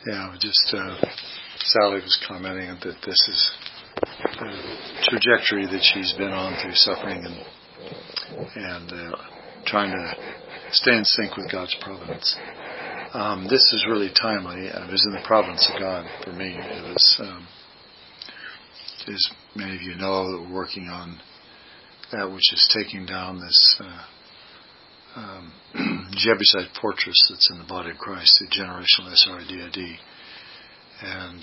Yeah, just Sally was commenting that this is the trajectory that she's been on through suffering and trying to stay in sync with God's providence. This is really timely. It was in the providence of God for me. It was, as many of you know, that we're working on that which is taking down this Jebusite fortress that's in the body of Christ, the generational SRDID. And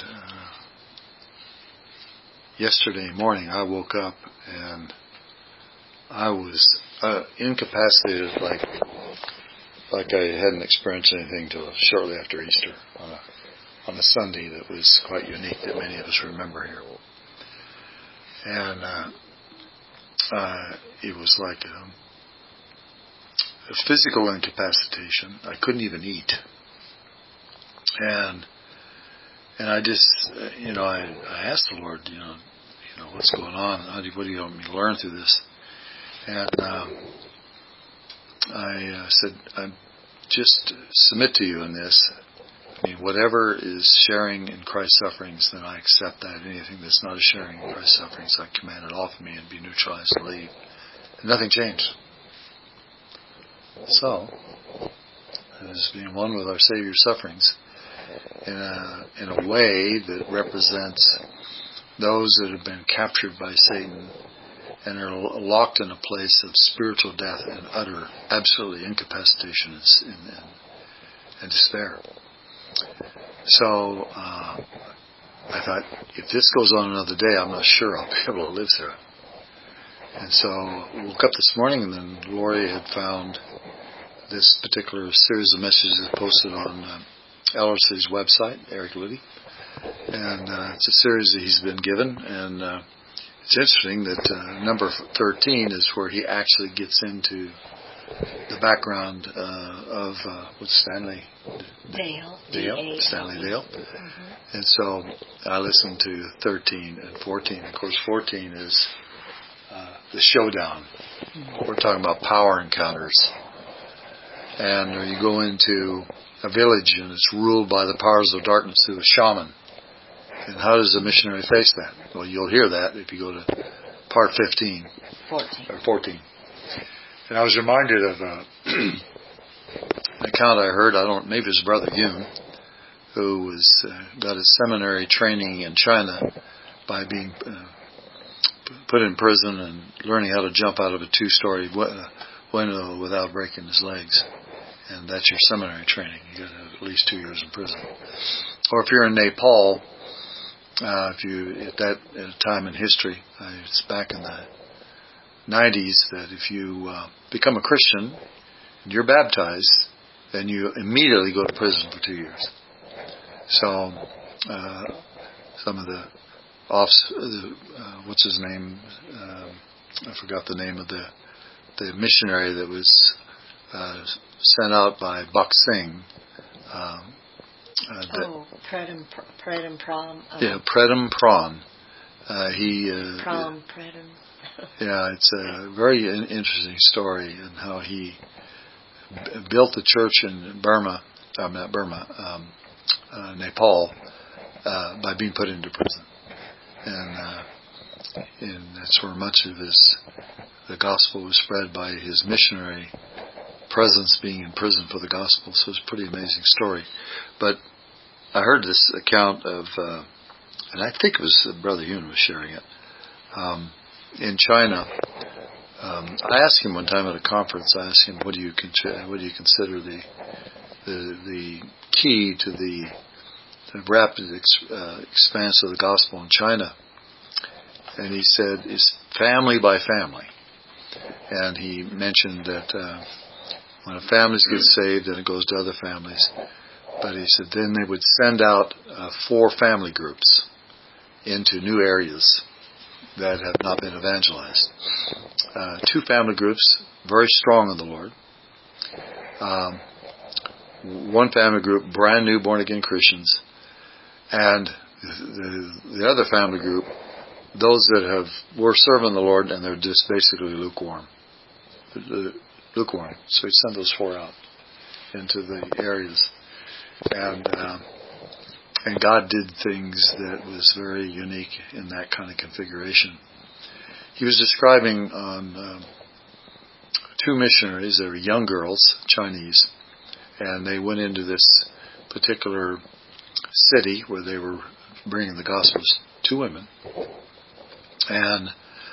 yesterday morning I woke up and I was incapacitated like I hadn't experienced anything till shortly after Easter on a Sunday that was quite unique that many of us remember here. And it was like a physical incapacitation. I couldn't even eat. And I just, I asked the Lord, what's going on? What do you want me to learn through this? And I said, I just submit to you in this. I mean, whatever is sharing in Christ's sufferings, then I accept that. Anything that's not a sharing in Christ's sufferings, I command it off of me and be neutralized and leave. And nothing changed. So, as being one with our Savior's sufferings, in a way that represents those that have been captured by Satan and are locked in a place of spiritual death and utter, absolutely incapacitation and despair. So I thought, if this goes on another day, I'm not sure I'll be able to live through it. And so I woke up this morning, and then Lori had found this particular series of messages posted on LRC's website, Eric Liddy. And it's a series that he's been given, and it's interesting that number 13 is where he actually gets into the background of what's Stanley Dale. Stanley Dale. Mm-hmm. And so I listened to 13 and 14. Of course, 14 is the showdown. Mm-hmm. We're talking about power encounters. And you go into a village and it's ruled by the powers of darkness through a shaman. And how does a missionary face that? Well, you'll hear that if you go to part 15. 14. And I was reminded of an account I heard, maybe it was Brother Yun, who got his seminary training in China by being put in prison and learning how to jump out of a 2-story window without breaking his legs. And that's your seminary training. You got to have at least 2 years in prison. Or if you're in Nepal, at a time in history, it's back in the 90s, that if you become a Christian and you're baptized, then you immediately go to prison for 2 years. So some of the what's his name? I forgot the name of the missionary that was sent out by Buck Singh. Predum Pram. Yeah, Predum Pran. Predum. Yeah, it's a very interesting story in how he built the church in Nepal, by being put into prison. And that's where much of the gospel was spread, by his missionary presence being in prison for the gospel. So it's a pretty amazing story. But I heard this account of, and I think it was Brother Yun was sharing it, in China. I asked him one time at a conference, what do you consider the key to the rapid expanse of the gospel in China? And he said, it's family by family. And he mentioned that when a family gets saved, then it goes to other families. But he said then they would send out 4 family groups into new areas that have not been evangelized. 2 family groups, very strong in the Lord. 1 family group, brand new born-again Christians. And the other family group, those that were serving the Lord and they're just basically lukewarm. Lukewarm. So he sent those 4 out into the areas. And And God did things that was very unique in that kind of configuration. He was describing on two missionaries. They were young girls, Chinese, and they went into this particular city where they were bringing the Gospels to women. And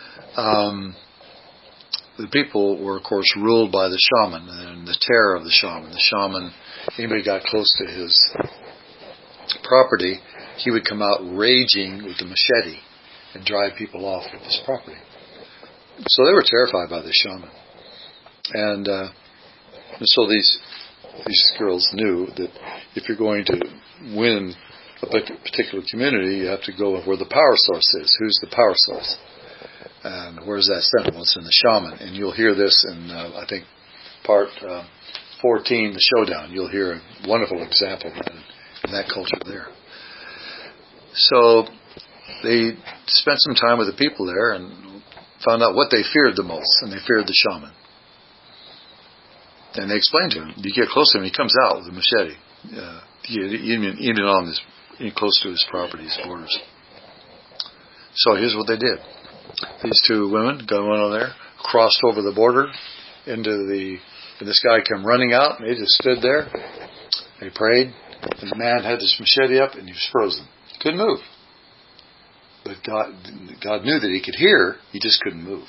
the people were, of course, ruled by the shaman and the terror of the shaman. The shaman, anybody got close to his property, he would come out raging with the machete and drive people off of his property. So they were terrified by the shaman. And so these girls knew that if you're going to win a particular community, you have to go where the power source is. Who's the power source? And where's that center? Well, it's in the shaman. And you'll hear this in, I think, part 14, the showdown. You'll hear a wonderful example in that culture there. So they spent some time with the people there and found out what they feared the most, and they feared the shaman. And they explained to him, you get close to him, he comes out with a machete, even on this, close to his property, his borders. So here's what they did. These two women got on there, crossed over the border and this guy came running out, and they just stood there. They prayed, and the man had this machete up, and he was frozen. He couldn't move. But God knew that he could hear, he just couldn't move.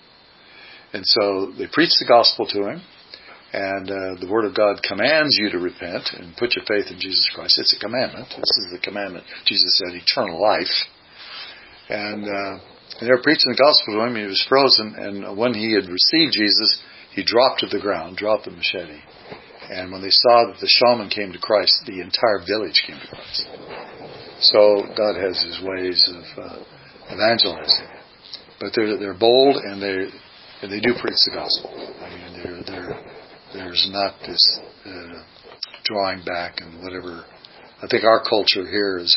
And so they preached the gospel to him, and the Word of God commands you to repent and put your faith in Jesus Christ. It's a commandment. This is the commandment. Jesus said, eternal life. And they were preaching the gospel to him. He was frozen, and when he had received Jesus, he dropped to the ground, dropped the machete. And when they saw that the shaman came to Christ, the entire village came to Christ. So God has His ways of evangelizing. But they're bold, and they do preach the gospel. I mean, there's not this drawing back and whatever. I think our culture here is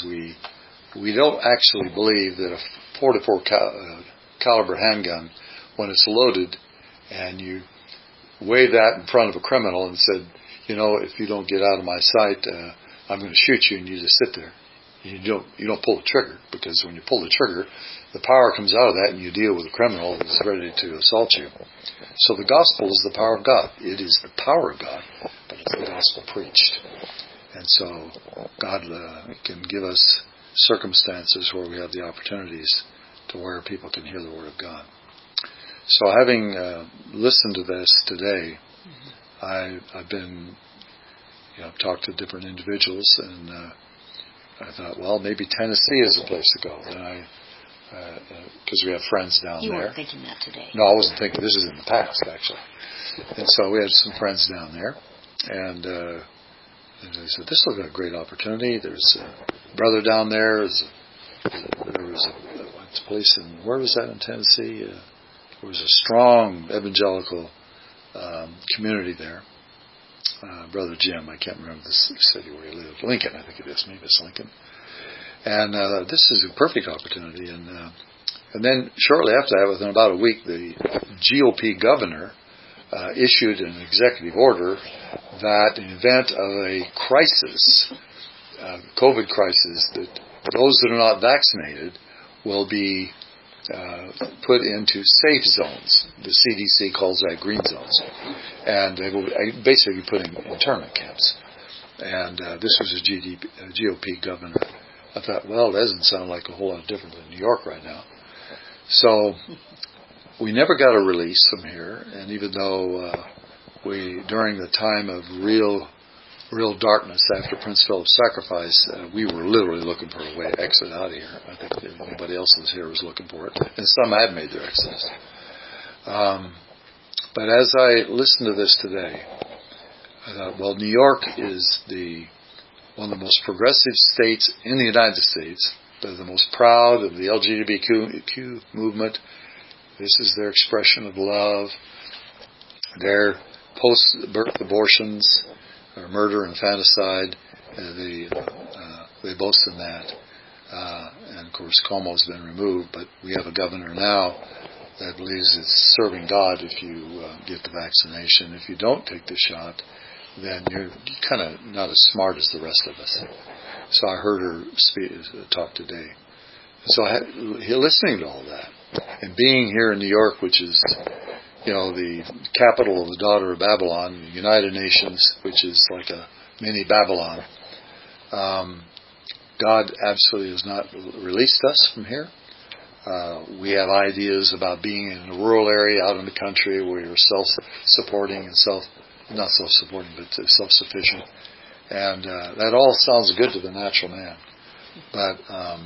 we don't actually believe that a 44 caliber handgun, when it's loaded, and you wave that in front of a criminal and said, if you don't get out of my sight, I'm going to shoot you, and you just sit there. You don't pull the trigger, because when you pull the trigger, the power comes out of that, and you deal with a criminal that's ready to assault you. So the gospel is the power of God. It is the power of God, but it's the gospel preached. And so God can give us circumstances where we have the opportunities to where people can hear the Word of God. So having listened to this today, I've been, talked to different individuals, and I thought, well, maybe Tennessee is the place to go. And because we have friends down there. You weren't thinking that today. No, I wasn't thinking. This is in the past, actually. And so we had some friends down there, and they said, this looks like a great opportunity. There's a brother down there. There was a place in, where was that in Tennessee? There was a strong evangelical community there. Brother Jim, I can't remember the city where he lived. Lincoln, I think it is. Maybe it's Lincoln. And this is a perfect opportunity. And then shortly after that, within about a week, the GOP governor issued an executive order that in the event of a crisis, COVID crisis, that those that are not vaccinated will be put into safe zones. The CDC calls that green zones. And they will basically be put in internment camps. And this was a GOP governor. I thought, well, that doesn't sound like a whole lot different than New York right now. So we never got a release from here. And even though during the time of real darkness after Prince Philip's sacrifice, we were literally looking for a way to exit out of here. I think that anybody else was here was looking for it. And some had made their exodus. But as I listened to this today, I thought, well, New York is one of the most progressive states in the United States. They're the most proud of the LGBTQ movement. This is their expression of love. Their post-birth abortions, or murder and infanticide, they boast in that. And of course, Cuomo's been removed, but we have a governor now that believes it's serving God if you get the vaccination. If you don't take the shot, then you're kind of not as smart as the rest of us. So I heard her talk today. So listening to all that, and being here in New York, which is, the capital of the daughter of Babylon, the United Nations, which is like a mini Babylon. God absolutely has not released us from here. We have ideas about being in a rural area out in the country where you're self-supporting and not self-supporting, but self-sufficient. And that all sounds good to the natural man. But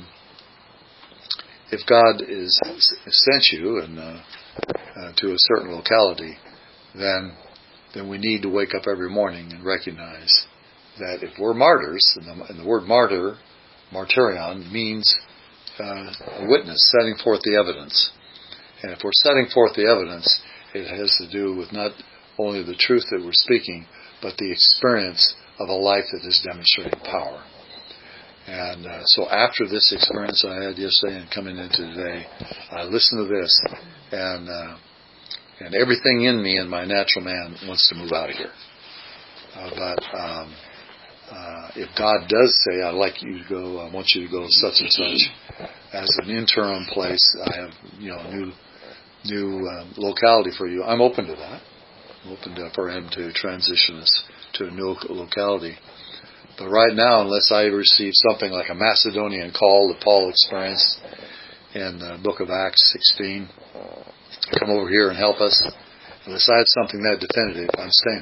if God has sent you to a certain locality, then we need to wake up every morning and recognize that if we're martyrs, and the word martyrion, means a witness, setting forth the evidence. And if we're setting forth the evidence, it has to do with not only the truth that we're speaking, but the experience of a life that is demonstrating power. And so after this experience I had yesterday and coming into today, I listened to this, and everything in me and my natural man wants to move out of here. But if God does say, I'd like you to go, I want you to go such and such, as an interim place, I have new locality for you, I'm open to that. I'm open for him to transition us to a new locality. But right now, unless I receive something like a Macedonian call that Paul experienced in the book of Acts 16, come over here and help us, unless I have something that definitive, I'm staying.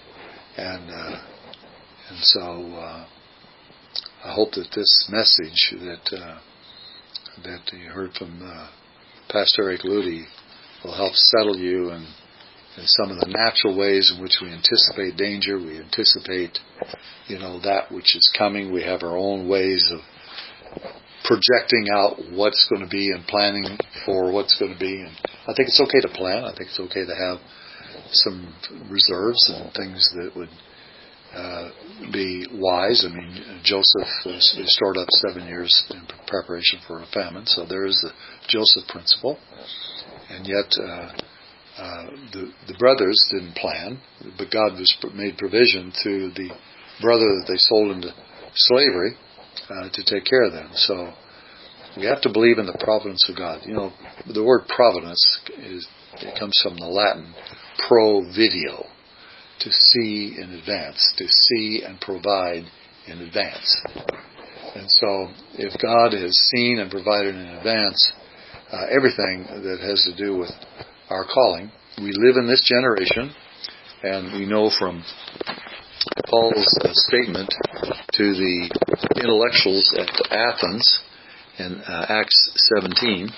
And so I hope that this message that you heard from Pastor Eric Ludy will help settle you in some of the natural ways in which we anticipate danger. We anticipate, that which is coming. We have our own ways of projecting out what's going to be and planning for what's going to be. And I think it's okay to plan. I think it's okay to have some reserves and things that would be wise. I mean, Joseph stored up 7 years in preparation for a famine, so there is the Joseph principle. And yet, the brothers didn't plan, but God made provision to the brother that they sold into slavery to take care of them. So we have to believe in the providence of God. The word providence comes from the Latin pro video, to see in advance, to see and provide in advance. And so if God has seen and provided in advance everything that has to do with our calling, we live in this generation, and we know from Paul's statement to the intellectuals at Athens in Acts 17,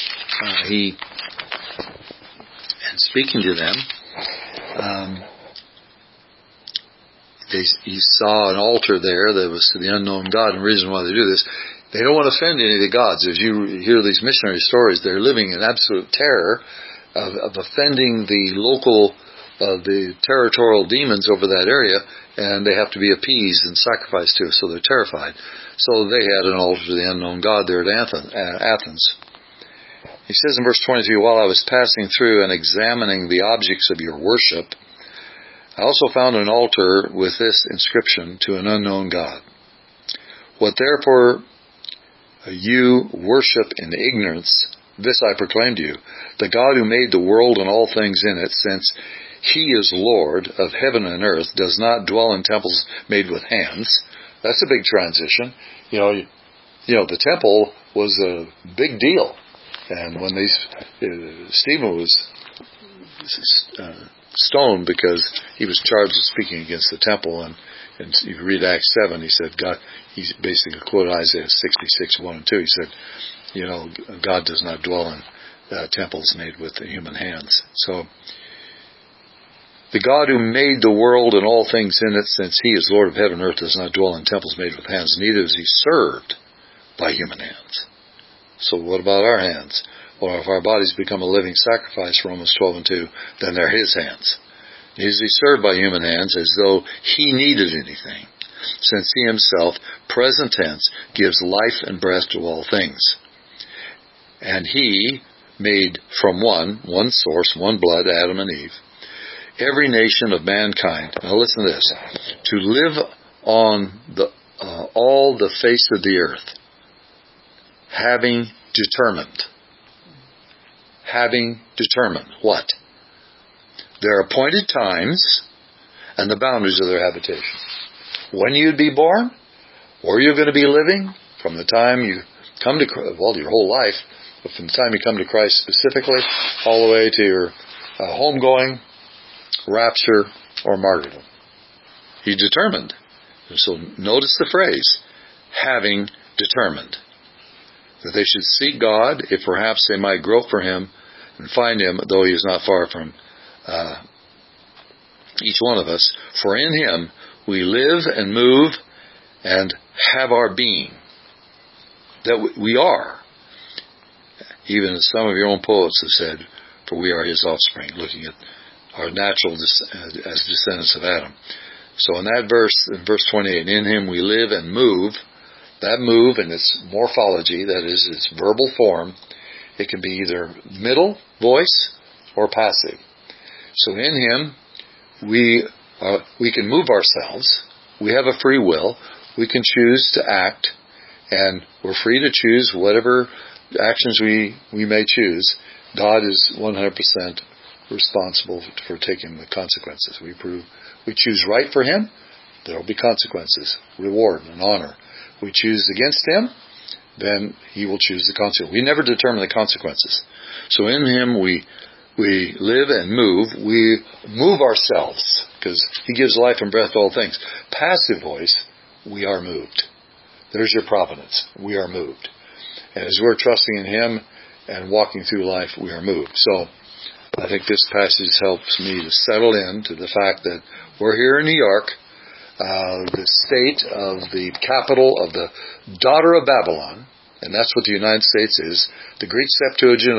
and speaking to them, he saw an altar there that was to the unknown God. And the reason why they do this, they don't want to offend any of the gods. As you hear these missionary stories, they're living in absolute terror of offending the local, the territorial demons over that area, and they have to be appeased and sacrificed to, so they're terrified. So they had an altar to the unknown God there at Athens. He says in verse 23, while I was passing through and examining the objects of your worship, I also found an altar with this inscription, to an unknown God. What therefore you worship in ignorance, this I proclaim to you, the God who made the world and all things in it, since He is Lord of heaven and earth, does not dwell in temples made with hands. That's a big transition. The temple was a big deal. And when Stephen was stoned because he was charged with speaking against the temple, and if you read Acts 7, he said God. He basically quoted Isaiah 66:1 and 2. He said, God does not dwell in temples made with human hands. So the God who made the world and all things in it, since He is Lord of heaven and earth, does not dwell in temples made with hands, neither is He served by human hands. So what about our hands? Well, if our bodies become a living sacrifice, Romans 12 and 2, then they're His hands. Is He served by human hands as though He needed anything, since He Himself, present tense, gives life and breath to all things. And He made from one source, one blood, Adam and Eve, every nation of mankind. Now listen to this. To live on all the face of the earth, having determined what? Their appointed times and the boundaries of their habitation. When you'd be born, where you're going to be living, from the time you come to Christ, well, your whole life, but from the time you come to Christ specifically, all the way to your homegoing, rapture, or martyrdom. He determined. And so notice the phrase, having determined. That they should seek God, if perhaps they might grope for Him and find Him, though He is not far from each one of us. For in Him we live and move and have our being. That we are. Even as some of your own poets have said, for we are His offspring, looking at our natural as descendants of Adam. So in that verse, in verse 28, in Him we live and move. That move in its morphology, that is, its verbal form, it can be either middle voice or passive. So in Him, we can move ourselves. We have a free will. We can choose to act, and we're free to choose whatever actions we may choose. God is 100% responsible for taking the consequences. We choose right for Him, there will be consequences, reward and honor. We choose against Him, then He will choose the consequences. We never determine the consequences. So in Him we live and move. We move ourselves, because He gives life and breath to all things. Passive voice, we are moved. There's your providence. We are moved. And as we're trusting in Him and walking through life, we are moved. So I think this passage helps me to settle in to the fact that we're here in New York, the state of the capital of the daughter of Babylon, and that's what the United States is. The Greek Septuagint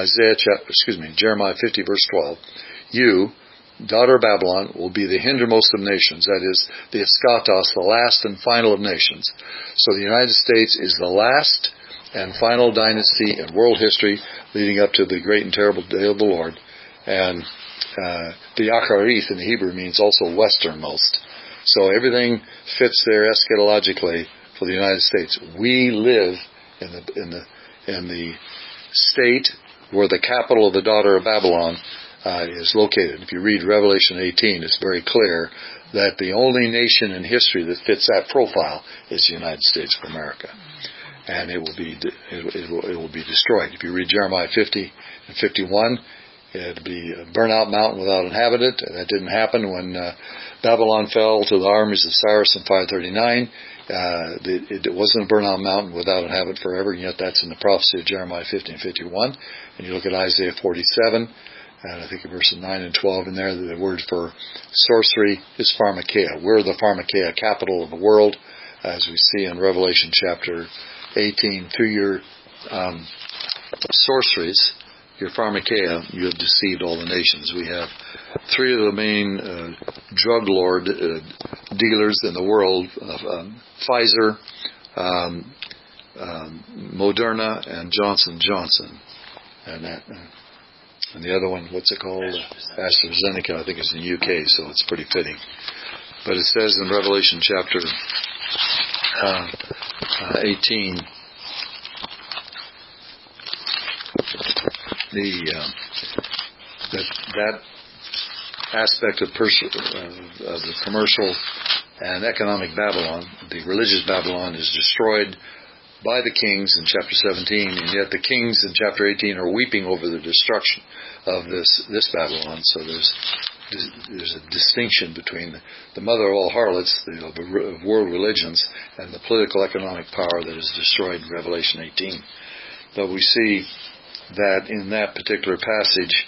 of Jeremiah 50 verse 12. You, daughter of Babylon, will be the hindermost of nations. That is, the eschatos, the last and final of nations. So the United States is the last and final dynasty in world history, leading up to the great and terrible day of the Lord. And the Acharith in the Hebrew means also westernmost. So everything fits there eschatologically for the United States. We live in the state where the capital of the daughter of Babylon is located. If you read Revelation 18, it's very clear that the only nation in history that fits that profile is the United States of America, and it will be destroyed. If you read Jeremiah 50 and 51. It'd be a burnout mountain without inhabitant. That didn't happen when Babylon fell to the armies of Cyrus in 539. It wasn't a burnout mountain without inhabitant forever, and yet that's in the prophecy of Jeremiah 50 and 51. And you look at Isaiah 47, and I think in verses 9 and 12 in there, the word for sorcery is pharmakeia. We're the pharmakeia capital of the world, as we see in Revelation chapter 18. Through your sorceries, your pharmakeia, you have deceived all the nations. We have three of the main drug lord dealers in the world, Pfizer, Moderna, and Johnson & Johnson. And the other one, what's it called? AstraZeneca, I think it's in the UK, so it's pretty fitting. But it says in Revelation chapter 18, that aspect of the commercial and economic Babylon, the religious Babylon, is destroyed by the kings in chapter 17, and yet the kings in chapter 18 are weeping over the destruction of this Babylon. So there's a distinction between the mother of all harlots, of world religions, and the political economic power that is destroyed in Revelation 18. But we see that in that particular passage,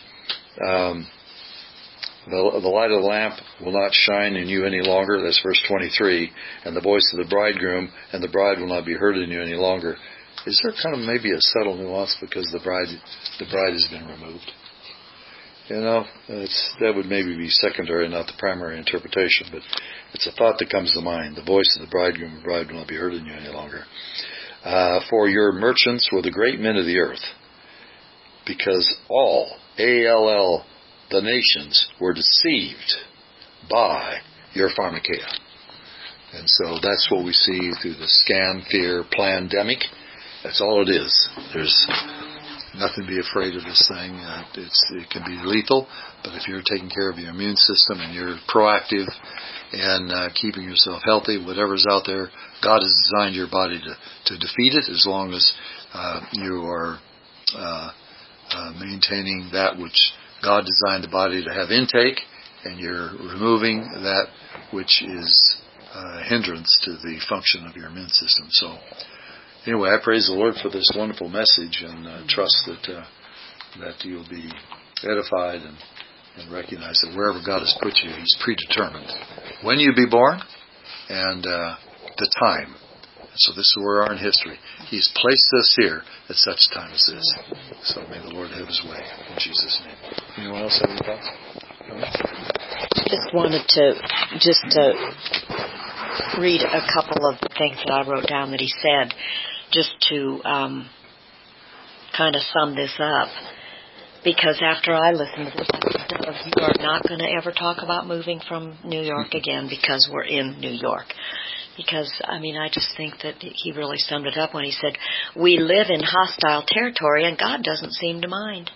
the light of the lamp will not shine in you any longer. That's verse 23. And the voice of the bridegroom and the bride will not be heard in you any longer. Is there kind of maybe a subtle nuance because the bride has been removed? You know, that would maybe be secondary, not the primary interpretation, but it's a thought that comes to mind. The voice of the bridegroom and bride will not be heard in you any longer. For your merchants were the great men of the earth, because all, A-L-L, the nations were deceived by your pharmakeia. And so that's what we see through the scam, fear, pandemic. That's all it is. There's nothing to be afraid of this thing. It can be lethal, but if you're taking care of your immune system and you're proactive and keeping yourself healthy, whatever's out there, God has designed your body to defeat it as long as you are maintaining that which God designed the body to have intake, and you're removing that which is a hindrance to the function of your immune system. So anyway, I praise the Lord for this wonderful message, and trust that you'll be edified and recognize that wherever God has put you, He's predetermined when you be born and the time. So this is where we are in history. He's placed us here at such a time as this. So may the Lord have His way in Jesus' name. Anyone else have any thoughts? Just wanted to read a couple of the things that I wrote down that he said, just to kind of sum this up. Because after I listened to this, you are not going to ever talk about moving from New York again because we're in New York. Because, I just think that he really summed it up when he said, we live in hostile territory and God doesn't seem to mind.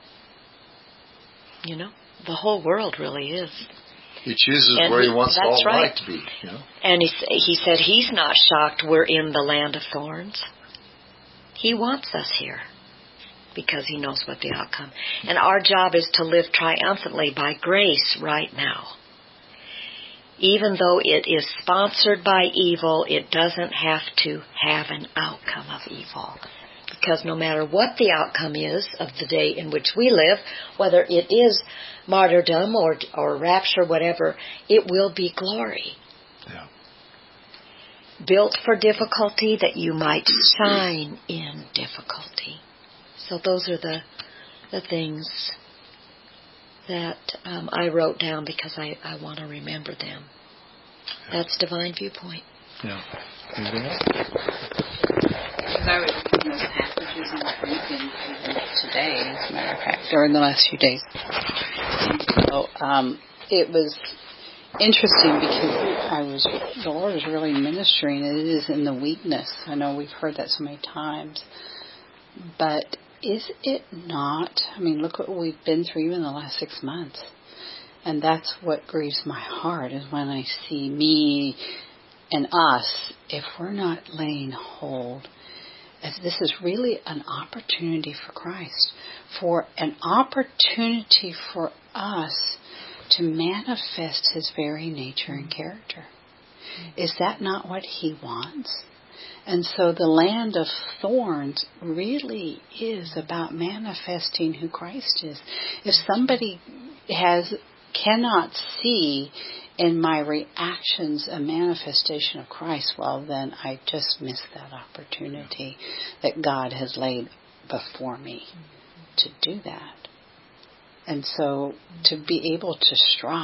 The whole world really is. He chooses where He wants all right to be. And he said He's not shocked we're in the land of thorns. He wants us here because He knows what the outcome. And our job is to live triumphantly by grace right now. Even though it is sponsored by evil, it doesn't have to have an outcome of evil. Because no matter what the outcome is of the day in which we live, whether it is martyrdom or rapture, whatever, it will be glory. Yeah. Built for difficulty that you might shine in difficulty. So those are the things that I wrote down because I want to remember them. Yeah. That's Divine Viewpoint. Yeah. Anything else? Because I was reading those passages on the weekend today, as a matter of fact, or in the last few days. So it was interesting because the Lord was really ministering. It is in the weakness. I know we've heard that so many times, but is it not? Look what we've been through even the last 6 months. And that's what grieves my heart, is when I see me and us, if we're not laying hold, as this is really an opportunity for Christ, for an opportunity for us to manifest His very nature and character. Is that not what He wants? And so the land of thorns really is about manifesting who Christ is. If somebody cannot see in my reactions a manifestation of Christ, well, then I just missed that opportunity that God has laid before me to do that. And so to be able to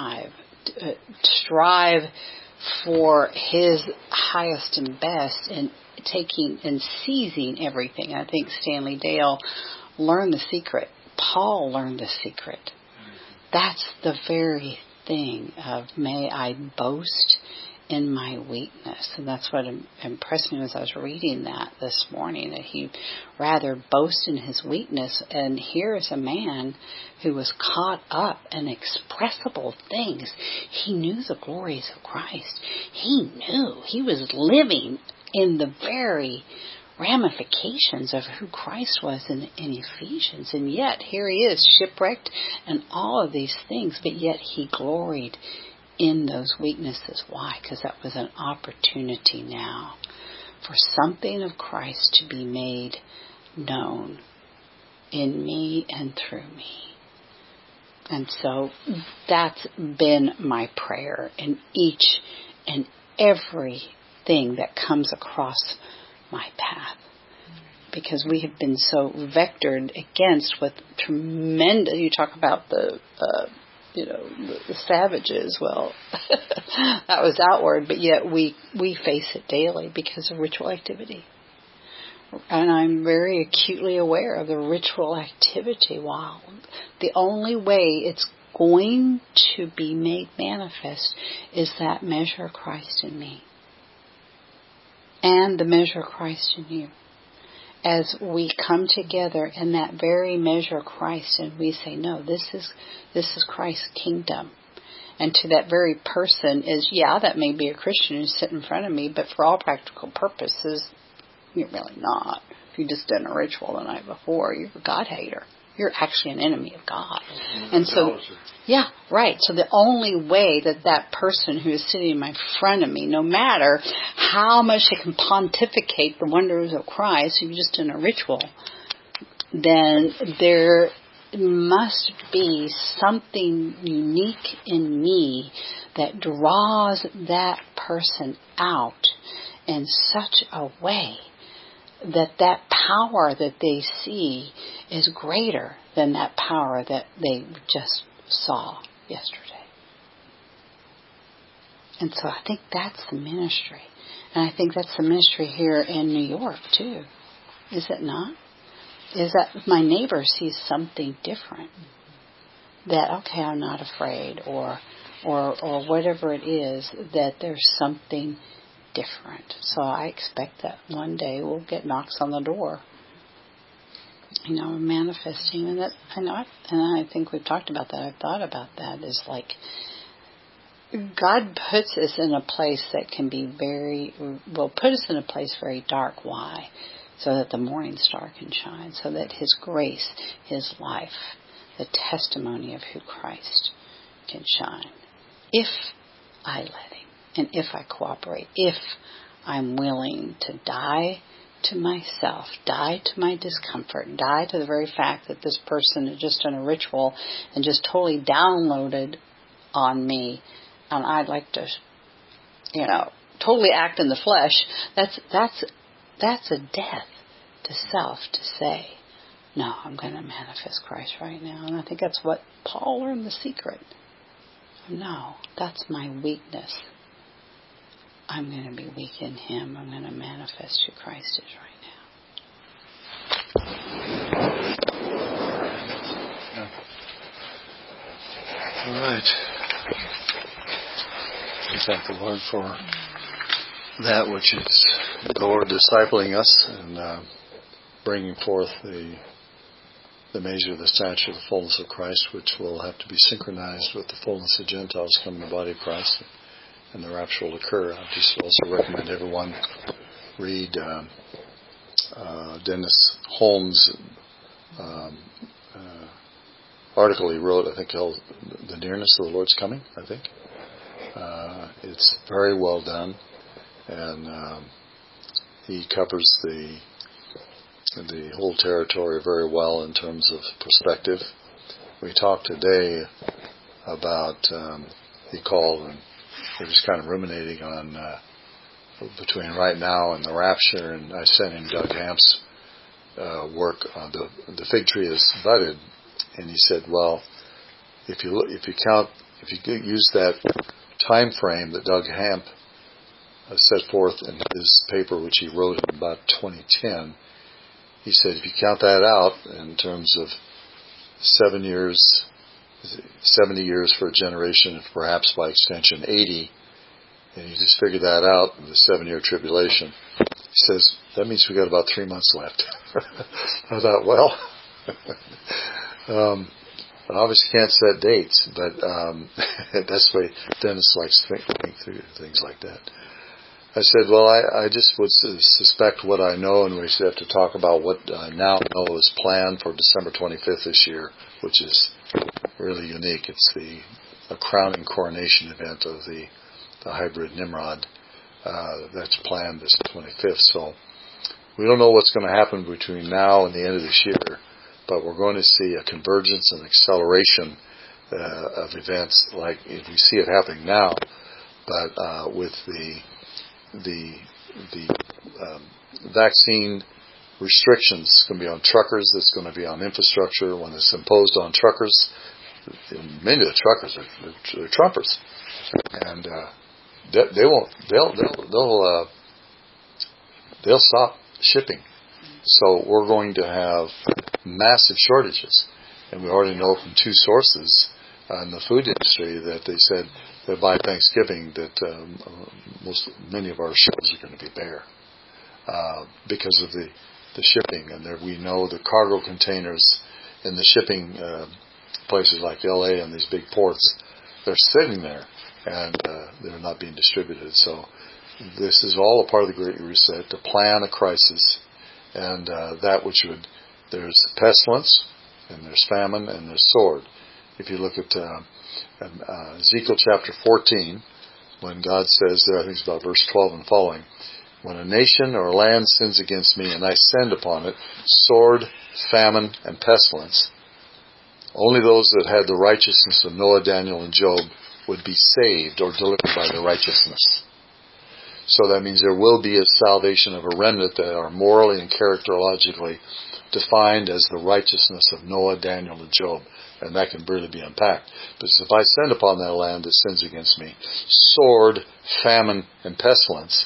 strive for His highest and best, and taking and seizing everything. I think Stanley Dale learned the secret. Paul learned the secret. That's the very thing of, may I boast in my weakness. And that's what impressed me as I was reading that this morning, that he rather boast in his weakness. And here is a man who was caught up in expressible things. He knew the glories of Christ. He knew he was living in the very ramifications of who Christ was in Ephesians. And yet here he is, shipwrecked and all of these things, but yet he gloried in those weaknesses. Why? Because that was an opportunity now for something of Christ to be made known in me and through me. And so that's been my prayer in each and everything that comes across my path. Because we have been so vectored against with tremendous, you talk about the savages, well, that was outward, but yet we face it daily because of ritual activity. And I'm very acutely aware of the ritual activity. Wow. The only way it's going to be made manifest is that measure of Christ in me and the measure of Christ in you. As we come together in that very measure of Christ and we say, no, this is Christ's kingdom. And to that very person is, that may be a Christian who's sitting in front of me, but for all practical purposes, you're really not. If you just did a ritual the night before, you're a God hater. You're actually an enemy of God. And so, right. So the only way that person who is sitting in front of me, no matter how much they can pontificate the wonders of Christ, if you just did a ritual, then there must be something unique in me that draws that person out in such a way that power that they see is greater than that power that they just saw yesterday. And so I think that's the ministry. And I think that's the ministry here in New York too. Is it not? Is that my neighbor sees something different. That, okay, I'm not afraid, or whatever it is, that there's something different. So I expect that one day we'll get knocks on the door. Manifesting, and that and I think we've talked about that. I've thought about that. Is like God puts us in a place that can be put us in a place very dark. Why? So that the morning star can shine. So that His grace, His life, the testimony of who Christ can shine. If I let Him. And if I cooperate, if I'm willing to die to myself, die to my discomfort, die to the very fact that this person had just done a ritual and just totally downloaded on me, and I'd like to, totally act in the flesh, that's a death to self to say, no, I'm going to manifest Christ right now. And I think that's what Paul learned the secret. No, that's my weakness. I'm going to be weak in Him. I'm going to manifest who Christ is right now. All right. We thank the Lord for that which is the Lord discipling us and bringing forth the measure of the stature of the fullness of Christ, which will have to be synchronized with the fullness of Gentiles coming in the body of Christ. And the rapture will occur. I just also recommend everyone read Dennis Holmes' article he wrote, I think called The Nearness of the Lord's Coming, I think. It's very well done, and he covers the whole territory very well in terms of perspective. We talked today about, he called and he was kind of ruminating on between right now and the rapture, and I sent him Doug Hamp's work on the fig tree is budded, and he said, well, if you use that time frame that Doug Hamp set forth in his paper, which he wrote in about 2010, he said if you count that out in terms of 7 years, 70 years for a generation, perhaps by extension 80, and you just figure that out, the 7-year tribulation, he says, that means we got about 3 months left. I thought, well, I obviously can't set dates, but that's the way Dennis likes to think through things like that. I said, well, I just would suspect what I know, and we have to talk about what I now know is planned for December 25th this year, which is really unique. It's a crowning coronation event of the hybrid Nimrod that's planned this 25th. So we don't know what's going to happen between now and the end of this year, but we're going to see a convergence and acceleration of events like we see it happening now, but with the vaccine restrictions. It's going to be on truckers. It's going to be on infrastructure. When it's imposed on truckers, many of the truckers are Trumpers, and they won't. They'll stop shipping. So we're going to have massive shortages, and we already know from 2 sources in the food industry that they said that by Thanksgiving that many of our shelves are going to be bare because of the shipping. And there, we know the cargo containers in the shipping places like LA and these big ports, they're sitting there and they're not being distributed. So this is all a part of the Great Reset, to plan a crisis, and that which would, there's pestilence, and there's famine, and there's sword. If you look at Ezekiel chapter 14, when God says there, I think it's about verse 12 and following, when a nation or a land sins against me, and I send upon it sword, famine, and pestilence, only those that had the righteousness of Noah, Daniel, and Job would be saved or delivered by their righteousness. So that means there will be a salvation of a remnant that are morally and characterologically defined as the righteousness of Noah, Daniel, and Job. And that can really be unpacked. But if I send upon that land that sins against me sword, famine, and pestilence,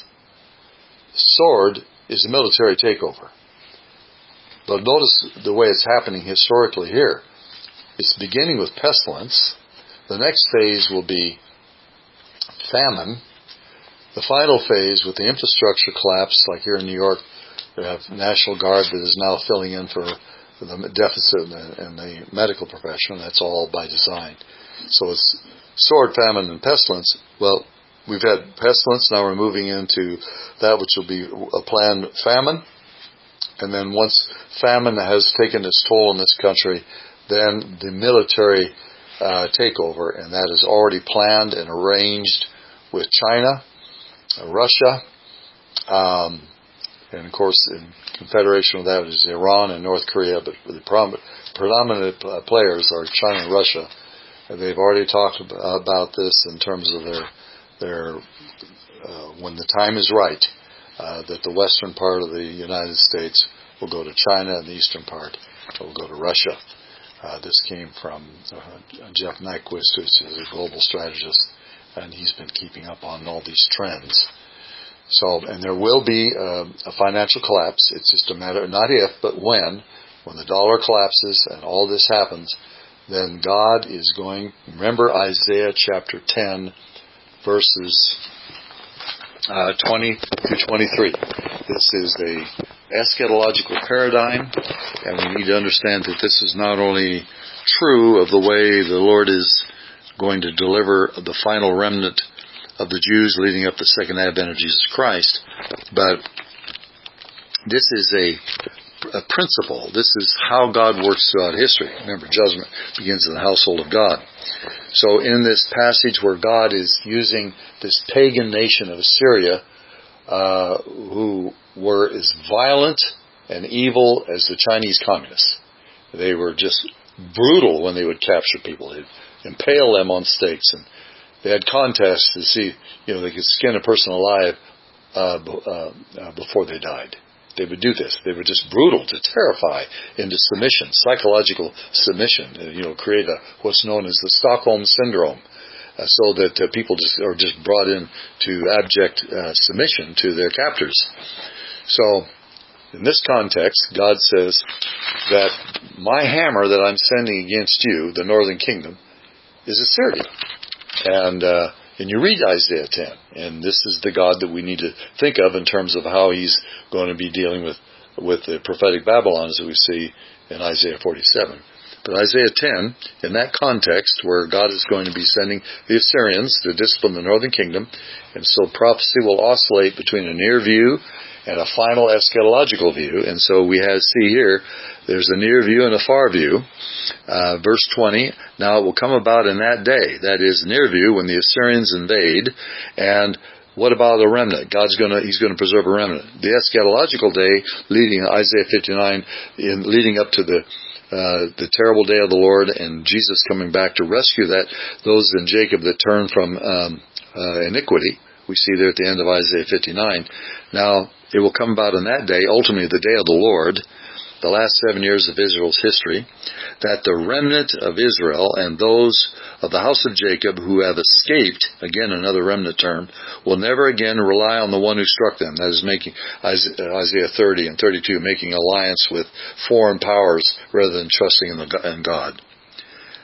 sword is a military takeover. But notice the way it's happening historically here. It's beginning with pestilence. The next phase will be famine. The final phase, with the infrastructure collapse, like here in New York, we have National Guard that is now filling in for the deficit in the medical profession. That's all by design. So it's sword, famine, and pestilence. Well, we've had pestilence. Now we're moving into that which will be a planned famine. And then once famine has taken its toll in this country, then the military takeover, and that is already planned and arranged with China, Russia, and of course in confederation with that is Iran and North Korea, but the predominant players are China and Russia. And they've already talked about this in terms of their when the time is right, that the western part of the United States will go to China and the eastern part will go to Russia. This came from Jeff Nyquist, who's a global strategist, and he's been keeping up on all these trends. So, and there will be a financial collapse. It's just a matter, not if, but when the dollar collapses and all this happens, then God is going, remember Isaiah chapter 10, verses 20 through 23. This is a eschatological paradigm, and we need to understand that this is not only true of the way the Lord is going to deliver the final remnant of the Jews leading up to the second advent of Jesus Christ, but this is a principle. This is how God works throughout history. Remember, judgment begins in the household of God. So in this passage where God is using this pagan nation of Assyria, who were as violent and evil as the Chinese communists. They were just brutal when they would capture people. They'd impale them on stakes, and they had contests to see, they could skin a person alive before they died. They would do this. They were just brutal to terrify into submission, psychological submission. Create what's known as the Stockholm syndrome, so that people are just brought in to abject submission to their captors. So, in this context, God says that my hammer that I'm sending against you, the northern kingdom, is Assyria. And you read Isaiah 10, and this is the God that we need to think of in terms of how He's going to be dealing with the prophetic Babylon, as we see in Isaiah 47. But Isaiah 10, in that context, where God is going to be sending the Assyrians to discipline the northern kingdom, and so prophecy will oscillate between a near view and a final eschatological view. And so we see here, there's a near view and a far view. Verse 20, now it will come about in that day, that is near view, when the Assyrians invade, and what about a remnant? He's going to preserve a remnant. The eschatological day, leading Isaiah 59, leading up to the terrible day of the Lord and Jesus coming back to rescue those in Jacob that turn from iniquity. We see there at the end of Isaiah 59. Now, it will come about in that day, ultimately the day of the Lord, the last 7 years of Israel's history, that the remnant of Israel and those of the house of Jacob who have escaped, again another remnant term, will never again rely on the one who struck them. That is making Isaiah 30 and 32, making alliance with foreign powers rather than trusting in God.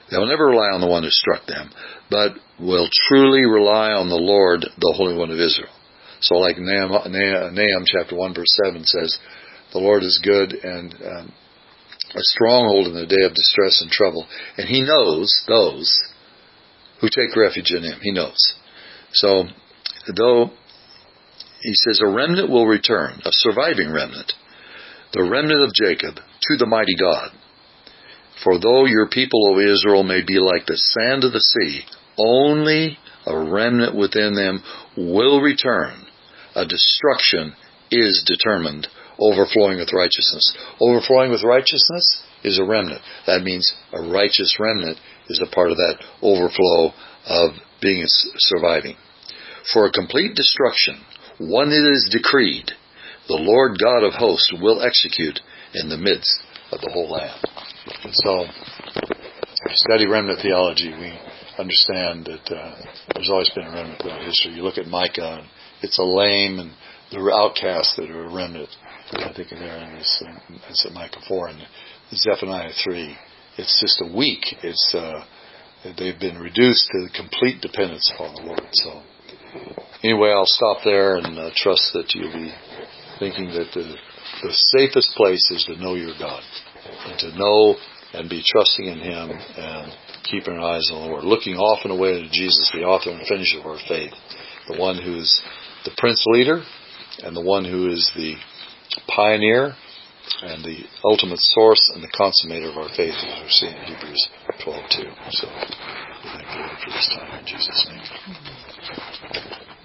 They'll never rely on the one who struck them, but will truly rely on the Lord, the Holy One of Israel. So like Nahum chapter 1 verse 7 says, the Lord is good and a stronghold in the day of distress and trouble. And He knows those who take refuge in Him. He knows. So, though He says a remnant will return, a surviving remnant, the remnant of Jacob, to the mighty God. For though your people, O Israel, may be like the sand of the sea, only a remnant within them will return. A destruction is determined, overflowing with righteousness. Overflowing with righteousness is a remnant. That means a righteous remnant is a part of that overflow of being surviving. For a complete destruction, one it is decreed, the Lord God of hosts will execute in the midst of the whole land. And so, if you study remnant theology, we understand that there's always been a remnant throughout history. You look at Micah, and it's a lame and the outcasts that are a remnant. I think there in this, it's at Micah 4 and Zephaniah 3. It's just a weak. It's they've been reduced to the complete dependence upon the Lord. So anyway, I'll stop there and trust that you'll be thinking that the safest place is to know your God and to know and be trusting in Him and keeping our eyes on the Lord, looking off and away to Jesus, the author and finisher of our faith, the one who is the Prince Leader and the one who is the pioneer and the ultimate source and the consummator of our faith, as we're seeing in Hebrews 12:2. So we thank the Lord for this time in Jesus' name.